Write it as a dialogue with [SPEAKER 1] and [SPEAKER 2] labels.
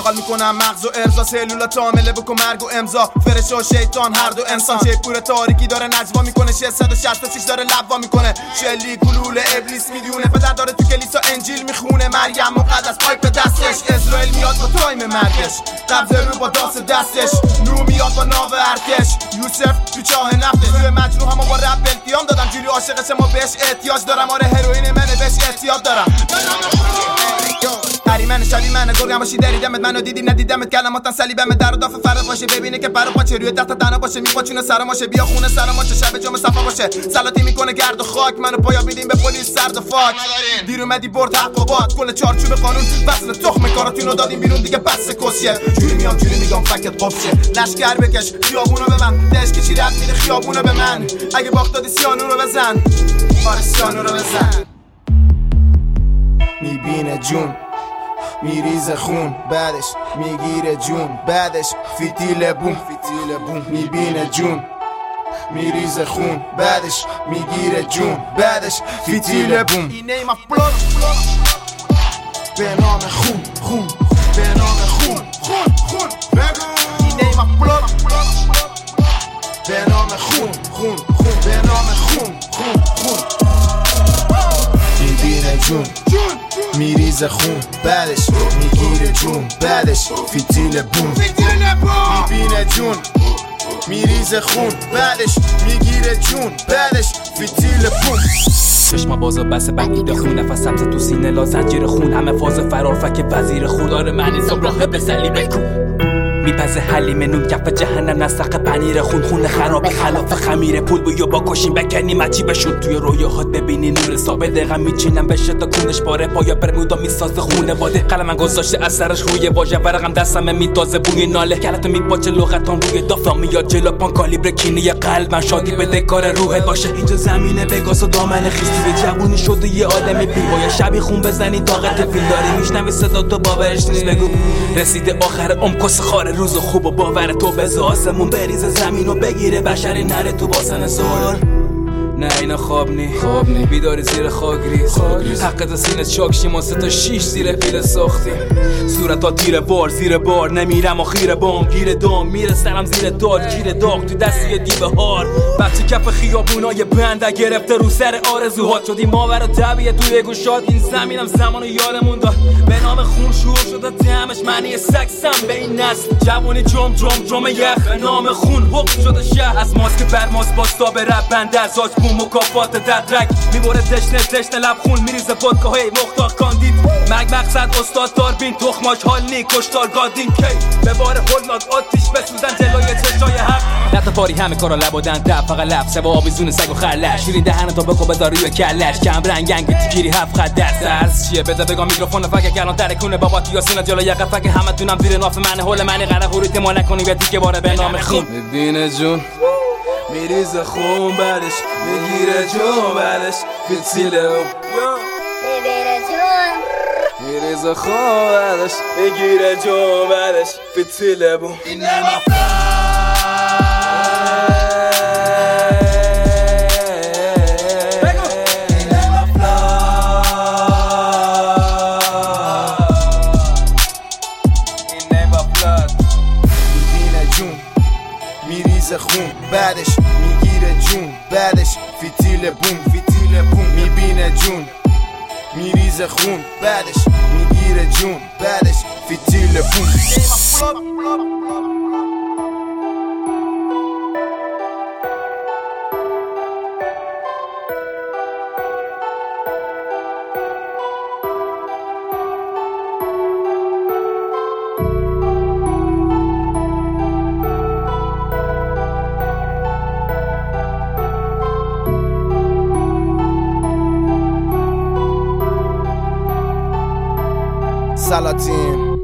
[SPEAKER 1] اشتغال میکنم مغز و ارزا سلولات عامله بکن مرگ و امضا فرش و شیطان هر دو انسان چه پور تاریکی داره نجوا میکنه 666 داره لبوا میکنه شلی گلوله ابلیس میدونه پدر داره تو کلیسا انجیل میخونه مریم مقدس پایپ دستش اسرائیل میاد با تایم مرگش قبض رو با داس دستش نو میاد با ناو ارتش یوسف تو چاه نفتش روی مجروح همو با رب التیام دادم جوری عاشقش ما بهش احتیاج دارم آره هروئین منه بهش احتیاج دارم من شبی من گرگم باشی دریدمت منو دیدی ندیدمت کلماتن صلیبمت در و داف فرق باشه ببینه که پر و پاچه روی تخت تنها باشه میپاچونه سرماشه بیا خونه سرماشه شب جمعه صفا باشه سلاطی میکنه گرد و خاک منو پایا میدیم به پلیس سرد و فاک دیر اومدی برد حق و باد کل چارچوب قانون فصل تخم کاراتونو دادیم بیرون دیگه بس کسیه جوری میام جوری میگم فکت قفشه لشکر بکش خیابونو ببند دش که چی رد میده خیابونو به من اگه باخت دادی سیانو رو بزن آره سیانو رو بزن میبینه جون میریزه خون بعدش میگیره جون بعدش فیتیل بوم میبینه جون میریزه خون بعدش میگیره جون بعدش فیتیل بوم به نام خون به نام خون بگو این نیم اف به نام خون به نام خون میبینه جون میریزه خون بعدش میگیره جون بعدش فیتیل بوم میبینه جون میریزه خون بعدش میگیره جون بعدش فیتیل بوم
[SPEAKER 2] چشما باز و بس بقیده خون نفس سبز تو سینه لا زنجیر خون همه فاز فرار فک وزیر خودار معنی صبح راه به صلیب کون میپزه حلیم نوم کف جهنم نسق پنیر خون خرابی خلاف خمیر پول بیا با کشیم بکنی مچی بشون توی رویاهات ببینی نور ثابت دقیقا میچینم بشه تا کونش پاره پایا برمودا میسازه خونه واده قلمم گذاشته اثرش روی واژه ورقم دستم میتازه بوی ناله کلتو میپاچه لغتان روی دافتا میاد جلو پان کالیبر کینه قلبم شادی بده کار روحت باشه اینجا زمینه بگاس و دامن خیستی جوونی شده یه آدمی بیوای شبی خون بزنی طاقت فیل داری میشنوی صدا تو باورش نیست بگو رسیده آخر کس خار روز خوب و باور تو بز آسمون بریزه زمین و بگیره بشری نره تو باسن زور نه اینا خواب نی بیداری زیر خاک ریز حقت سینه چاک شیما 3 تا 6 زیر پیل ساختی صورتا تیر بار زیر بار نمیرم آخیر بام گیر دام میره سرم زیر داد گیر داغ تو دستی دیو هار بچه کف خیابونای بنده گرفته رو سر آرزوهات شدی ماور طبیعه توی گوشات این زمینم زمانو یادمون داد به نام خون شروع شده دمش معنی سکسم به این نسل جوانی جم یخ به نام خون حکم شده شهر از ماسک بر ماس باستا به رب بنده از مکافات ددرک میبره دشنه لب خون میریزه vodka هی مختار کاندید مقصد استاد داربین تخماش حال نی کشتار گادین کی به بار هولناک آتیش بسوزن جلوی چشای حق نتفاری همه کارا لبادن تب فقط لفظه و آویزون سگ و خلش شیرین دهن تا بکو بذاری روی کلش کم رنگنگ بیتی گیری 7 خط درس درس چیه بده بگم میکروفون فک کلان ترکونه بابات یاسینا جلوی قفک همتونم زیر ناف من هول من قره هوریت ما نکنی به دیگه باره به نام خون
[SPEAKER 3] میبینه جون میریزه خون بعدش میگیره جون بعدش فیتیله میریزه خون بعدش میگیره جون بعدش فیتیله بوم این
[SPEAKER 1] میریزه خون بعدش میگیره جون بعدش فیتیل بوم میبینه جون میریزه خون بعدش میگیره جون بعدش فیتیل بوم سلاطین